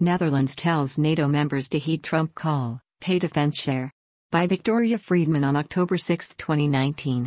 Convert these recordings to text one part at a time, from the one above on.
Netherlands tells NATO members to heed Trump call, pay defense share. By Victoria Friedman on October 6, 2019.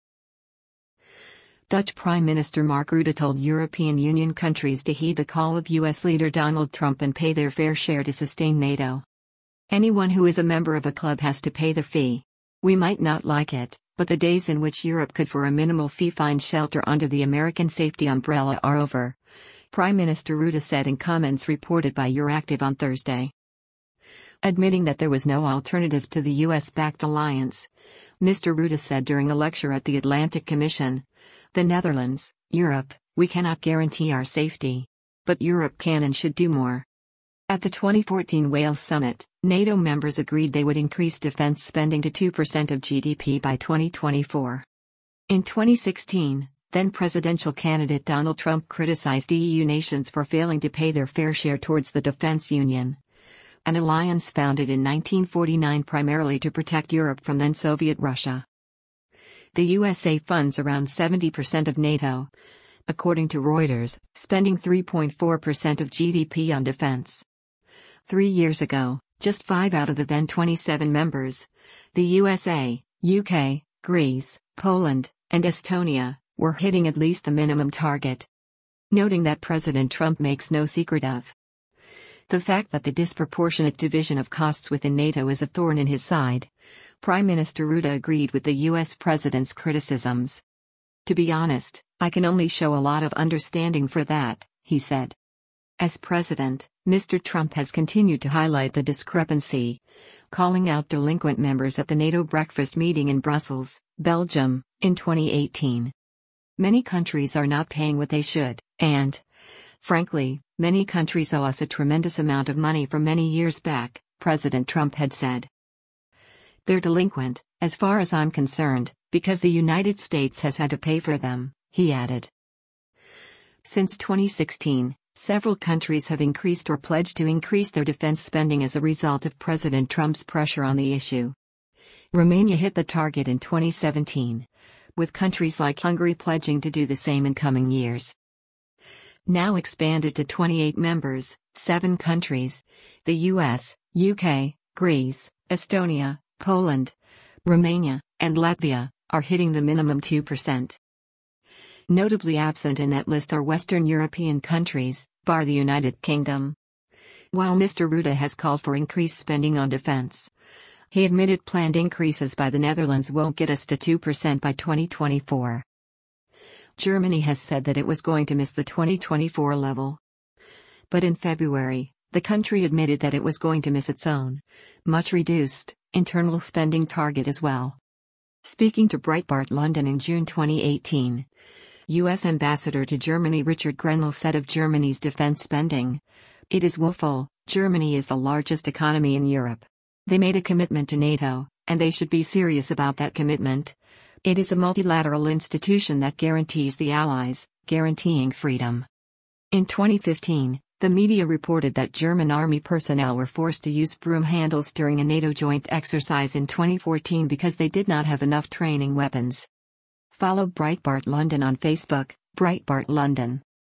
Dutch Prime Minister Mark Rutte told European Union countries to heed the call of US leader Donald Trump and pay their fair share to sustain NATO. Anyone who is a member of a club has to pay the fee. We might not like it, but the days in which Europe could for a minimal fee find shelter under the American safety umbrella are over, Prime Minister Rutte said in comments reported by Euractiv on Thursday. Admitting that there was no alternative to the US-backed alliance, Mr. Rutte said during a lecture at the Atlantic Commission, "The Netherlands, Europe, we cannot guarantee our safety. But Europe can and should do more." At the 2014 Wales summit, NATO members agreed they would increase defense spending to 2% of GDP by 2024. In 2016, then presidential candidate Donald Trump criticized EU nations for failing to pay their fair share towards the defense union, an alliance founded in 1949 primarily to protect Europe from then Soviet Russia. The USA funds around 70% of NATO, according to Reuters, spending 3.4% of GDP on defense. 3 years ago, just 5 out of the then 27 members, the USA, UK, Greece, Poland, and Estonia, were hitting at least the minimum target. Noting that President Trump makes no secret of the fact that the disproportionate division of costs within NATO is a thorn in his side, Prime Minister Rutte agreed with the US president's criticisms. "To be honest, I can only show a lot of understanding for that," he said. As president, Mr. Trump has continued to highlight the discrepancy, calling out delinquent members at the NATO breakfast meeting in Brussels, Belgium, in 2018. "Many countries are not paying what they should, and, frankly, many countries owe us a tremendous amount of money from many years back," President Trump had said. "They're delinquent, as far as I'm concerned, because the United States has had to pay for them," he added. Since 2016, several countries have increased or pledged to increase their defense spending as a result of President Trump's pressure on the issue. Romania hit the target in 2017, with countries like Hungary pledging to do the same in coming years. Now expanded to 28 members, 7 countries, the US, UK, Greece, Estonia, Poland, Romania, and Latvia, are hitting the minimum 2%. Notably absent in that list are Western European countries, bar the United Kingdom. While Mr. Rutte has called for increased spending on defense, he admitted planned increases by the Netherlands won't get us to 2% by 2024. Germany has said that it was going to miss the 2024 level. But in February, the country admitted that it was going to miss its own, much reduced, internal spending target as well. Speaking to Breitbart London in June 2018, U.S. Ambassador to Germany Richard Grenell said of Germany's defense spending, "It is woeful. Germany is the largest economy in Europe. They made a commitment to NATO, and they should be serious about that commitment. It is a multilateral institution that guarantees the allies, guaranteeing freedom." In 2015, the media reported that German army personnel were forced to use broom handles during a NATO joint exercise in 2014 because they did not have enough training weapons. Follow Breitbart London on Facebook, Breitbart London.